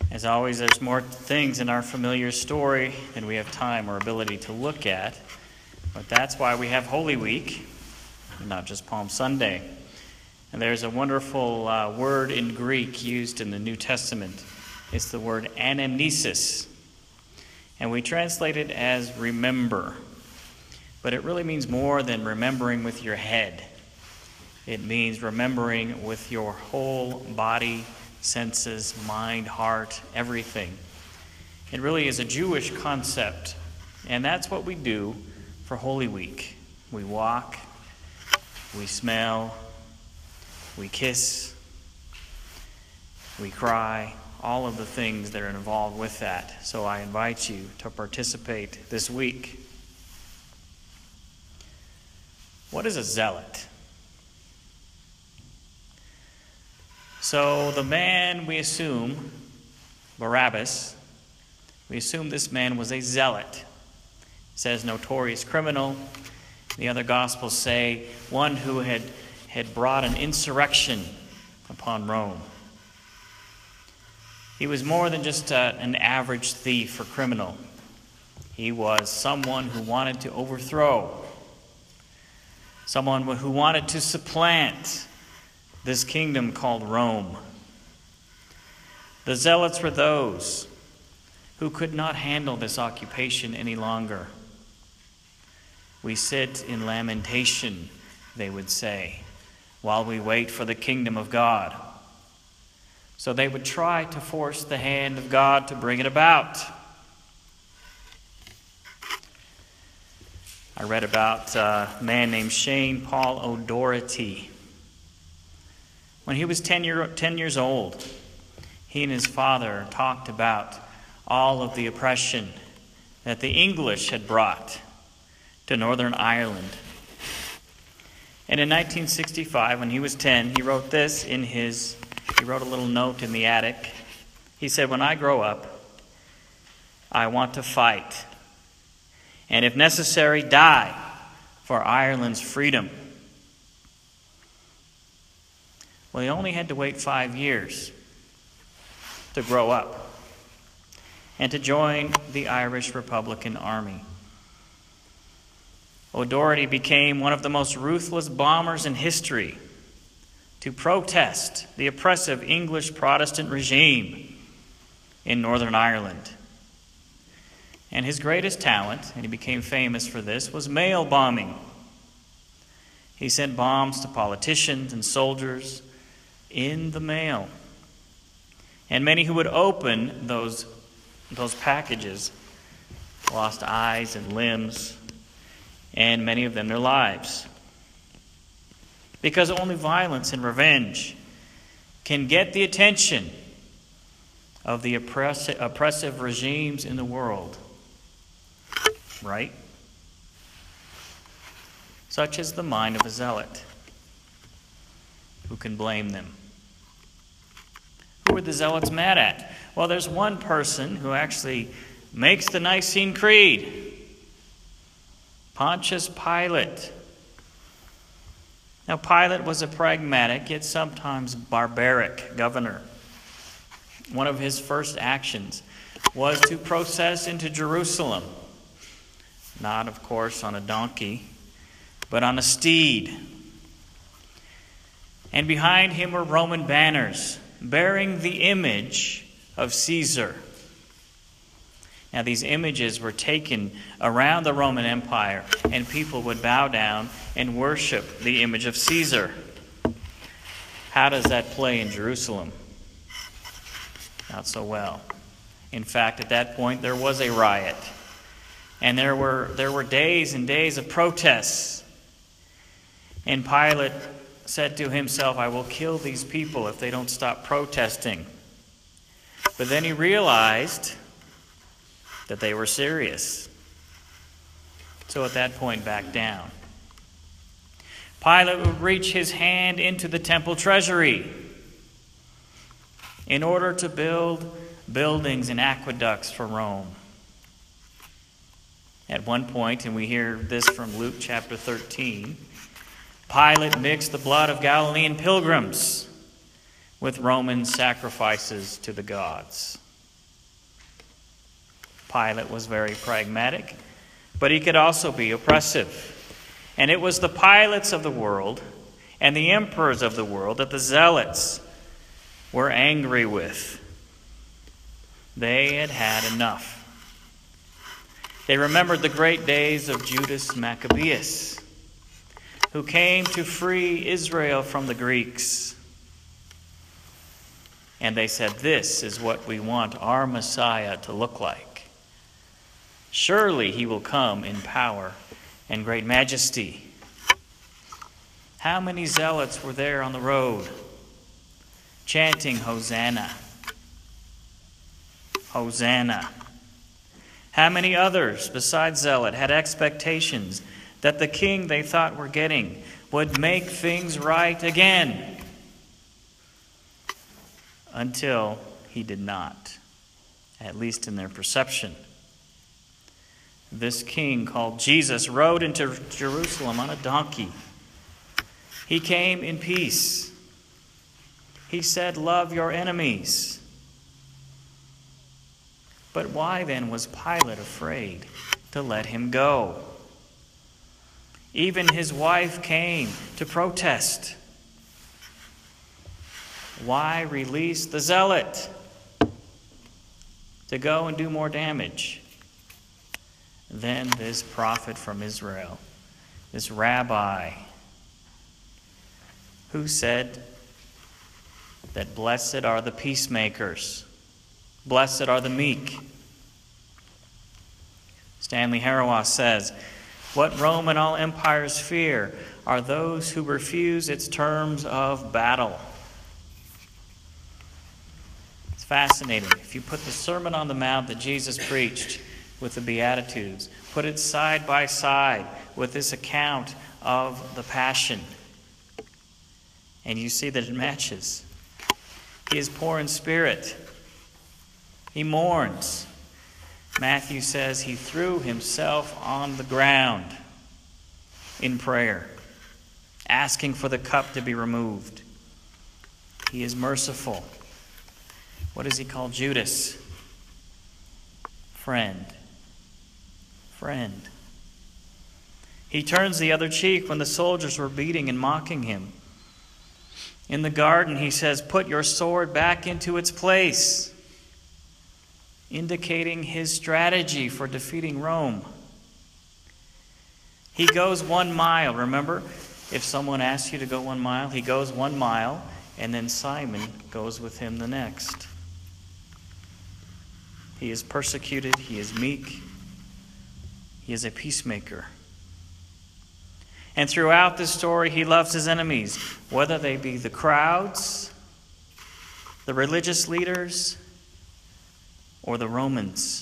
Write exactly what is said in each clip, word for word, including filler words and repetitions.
As always, there's more things in our familiar story than we have time or ability to look at. But that's why we have Holy Week, not just Palm Sunday. And there's a wonderful uh, word in Greek used in the New Testament. It's the word anamnesis. And we translate it as remember. But it really means more than remembering with your head. It means remembering with your whole body, senses, mind, heart, everything. It really is a Jewish concept. And that's what we do for Holy Week. We walk, we smell, we kiss, we cry, all of the things that are involved with that. So I invite you to participate this week. What is a zealot? So the man, we assume, Barabbas, we assume this man was a zealot. It says notorious criminal. The other Gospels say one who had, had brought an insurrection upon Rome. He was more than just a, an average thief or criminal. He was someone who wanted to overthrow, someone who wanted to supplant this kingdom called Rome. The zealots were those who could not handle this occupation any longer. We sit in lamentation, they would say, while we wait for the kingdom of God. So they would try to force the hand of God to bring it about. I read about a man named Shane Paul O'Doherty. When he was ten, year, ten years old, he and his father talked about all of the oppression that the English had brought to Northern Ireland. And in nineteen sixty-five, when he was ten, he wrote this in his, he wrote a little note in the attic. He said, "When I grow up, I want to fight, and if necessary, die for Ireland's freedom." Well, he only had to wait five years to grow up and to join the Irish Republican Army. O'Doherty became one of the most ruthless bombers in history to protest the oppressive English Protestant regime in Northern Ireland. And his greatest talent, and he became famous for this, was mail bombing. He sent bombs to politicians and soldiers in the mail. And many who would open those, those packages lost eyes and limbs, and many of them their lives. Because only violence and revenge can get the attention of the oppress- oppressive regimes in the world. Right? Such is the mind of a zealot. Who can blame them? Who are the zealots mad at? Well, there's one person who actually makes the Nicene Creed. Pontius Pilate. Now, Pilate was a pragmatic, yet sometimes barbaric governor. One of his first actions was to process into Jerusalem. Not, of course, on a donkey, but on a steed. And behind him were Roman banners bearing the image of Caesar. Now, these images were taken around the Roman Empire, and people would bow down and worship the image of Caesar. How does that play in Jerusalem? Not so well. In fact, at that point, there was a riot. And there were, there were days and days of protests. And Pilate said to himself, "I will kill these people if they don't stop protesting." But then he realized that they were serious. So at that point, back down. Pilate would reach his hand into the temple treasury in order to build buildings and aqueducts for Rome. At one point, and we hear this from Luke chapter thirteen, Pilate mixed the blood of Galilean pilgrims with Roman sacrifices to the gods. Pilate was very pragmatic, but he could also be oppressive. And it was the Pilates of the world and the emperors of the world that the zealots were angry with. They had had enough. They remembered the great days of Judas Maccabeus, who came to free Israel from the Greeks. And they said, this is what we want our Messiah to look like. Surely he will come in power and great majesty. How many zealots were there on the road, chanting Hosanna? Hosanna. How many others besides zealot had expectations that the king they thought were getting would make things right again? Until he did not, at least in their perception. This king called Jesus rode into Jerusalem on a donkey. He came in peace. He said, love your enemies. But why then was Pilate afraid to let him go? Even his wife came to protest. Why release the zealot to go and do more damage than this prophet from Israel, this rabbi who said that blessed are the peacemakers, blessed are the meek? Stanley Hauerwas says, what Rome and all empires fear are those who refuse its terms of battle. It's fascinating. If you put the Sermon on the Mount that Jesus preached with the Beatitudes, put it side by side with this account of the Passion, and you see that it matches. He is poor in spirit. He mourns. Matthew says he threw himself on the ground in prayer, asking for the cup to be removed. He is merciful. What does he call Judas? Friend. Friend. He turns the other cheek when the soldiers were beating and mocking him. In the garden, he says, put your sword back into its place, indicating his strategy for defeating Rome. He goes one mile. Remember, if someone asks you to go one mile, he goes one mile, and then Simon goes with him the next. He is persecuted. He is meek. He is a peacemaker. And throughout this story, he loves his enemies, whether they be the crowds, the religious leaders, or the Romans.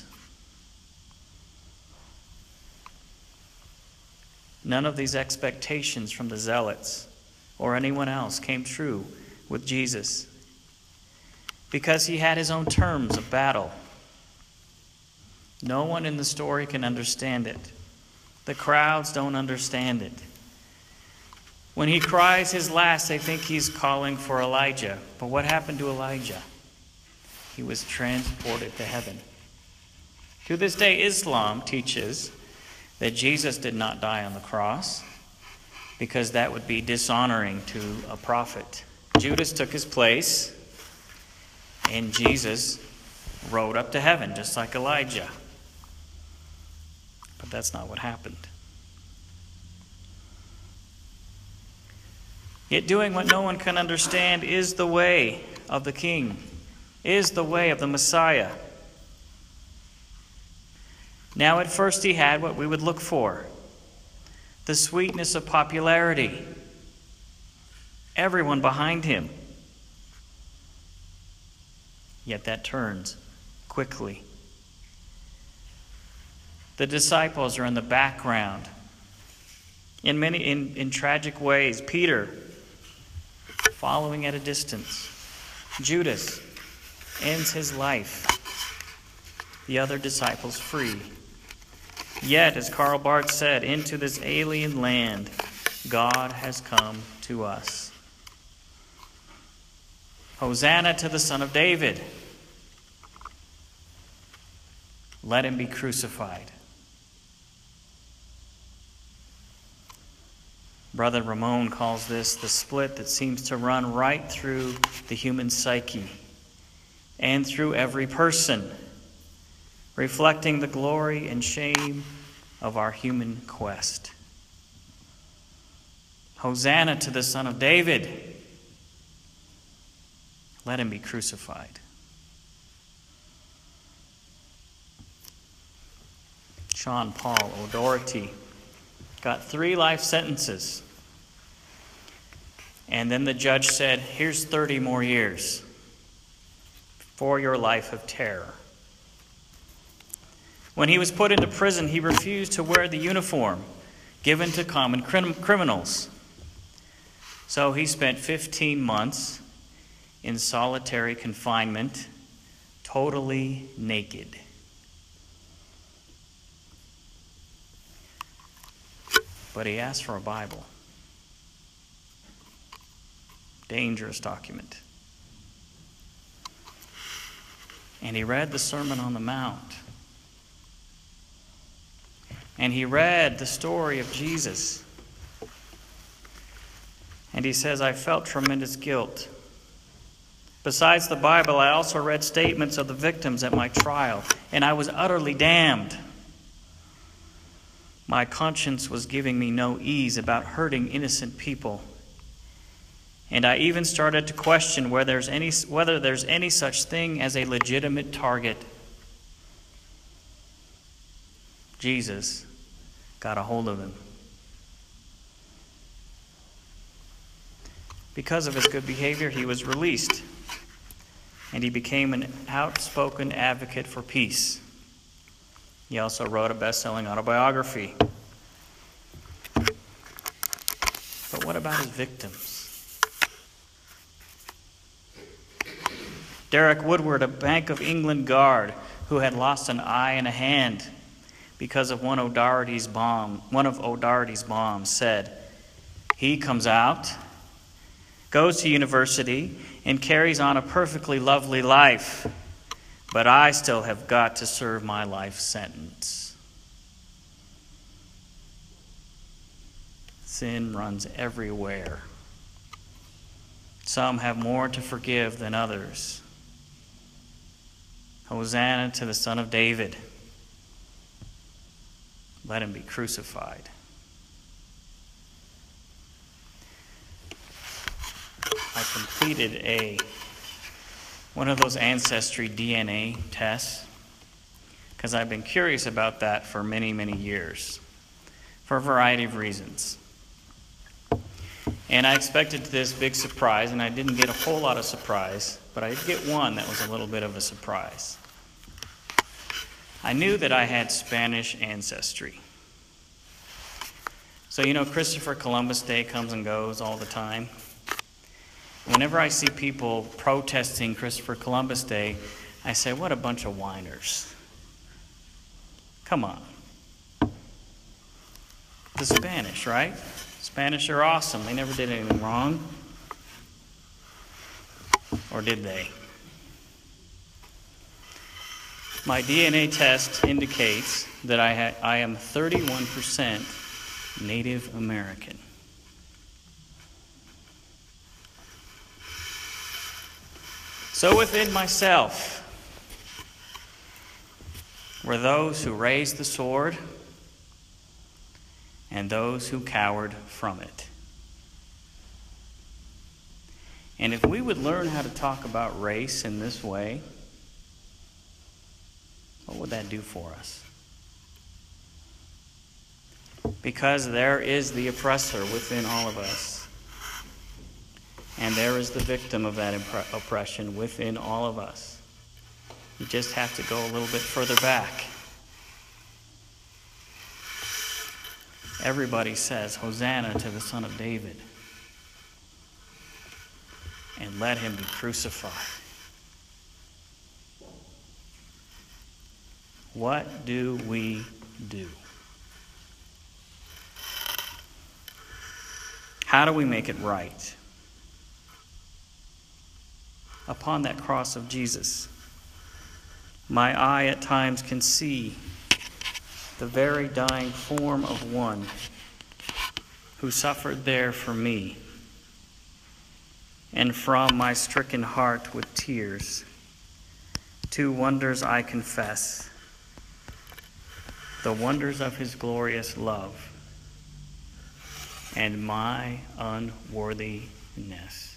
None of these expectations from the zealots or anyone else came true with Jesus, because he had his own terms of battle. No one in the story can understand it. The crowds don't understand it. When he cries his last, they think he's calling for Elijah. But what happened to Elijah? He was transported to heaven. To this day, Islam teaches that Jesus did not die on the cross, because that would be dishonoring to a prophet. Judas took his place, and Jesus rode up to heaven, just like Elijah. But that's not what happened. Yet doing what no one can understand is the way of the King, is the way of the Messiah. Now at first he had what we would look for, the sweetness of popularity, everyone behind him. Yet that turns quickly. The disciples are in the background. In many in, in tragic ways, Peter following at a distance. Judas ends his life. The other disciples free. Yet, as Karl Barth said, into this alien land, God has come to us. Hosanna to the Son of David. Let him be crucified. Brother Ramon calls this the split that seems to run right through the human psyche and through every person, reflecting the glory and shame of our human quest. Hosanna to the Son of David. Let him be crucified. Sean Paul O'Doherty got three life sentences. And then the judge said, here's thirty more years for your life of terror. When he was put into prison, he refused to wear the uniform given to common crim- criminals. So he spent fifteen months in solitary confinement, totally naked. But he asked for a Bible. Dangerous document. And he read the Sermon on the Mount. And he read the story of Jesus. And he says, I felt tremendous guilt. Besides the Bible, I also read statements of the victims at my trial, and I was utterly damned. My conscience was giving me no ease about hurting innocent people. And I even started to question whether there's any, whether there's any such thing as a legitimate target. Jesus got a hold of him. Because of his good behavior, he was released, and he became an outspoken advocate for peace. He also wrote a best-selling autobiography. But what about his victims? Derek Woodward, a Bank of England guard who had lost an eye and a hand because of one O'Doherty's bomb, one of O'Doherty's bombs, said, he comes out, goes to university, and carries on a perfectly lovely life, but I still have got to serve my life sentence. Sin runs everywhere. Some have more to forgive than others. Hosanna to the Son of David. Let him be crucified. I completed a one of those ancestry D N A tests because I've been curious about that for many, many years for a variety of reasons. And I expected this big surprise, and I didn't get a whole lot of surprise, but I did get one that was a little bit of a surprise. I knew that I had Spanish ancestry. So, you know, Christopher Columbus Day comes and goes all the time. Whenever I see people protesting Christopher Columbus Day, I say, what a bunch of whiners. Come on. The Spanish, right? Spanish are awesome. They never did anything wrong. Or did they? My D N A test indicates that I, ha- I am thirty-one percent Native American. So within myself were those who raised the sword and those who cowered from it. And if we would learn how to talk about race in this way, what would that do for us? Because there is the oppressor within all of us. And there is the victim of that impre- oppression within all of us. You just have to go a little bit further back. Everybody says, Hosanna to the Son of David. And let him be crucified. What do we do? How do we make it right? Upon that cross of Jesus, My eye at times can see the very dying form of one who suffered there for me. And from my stricken heart with tears, two wonders I confess, the wonders of his glorious love and my unworthiness.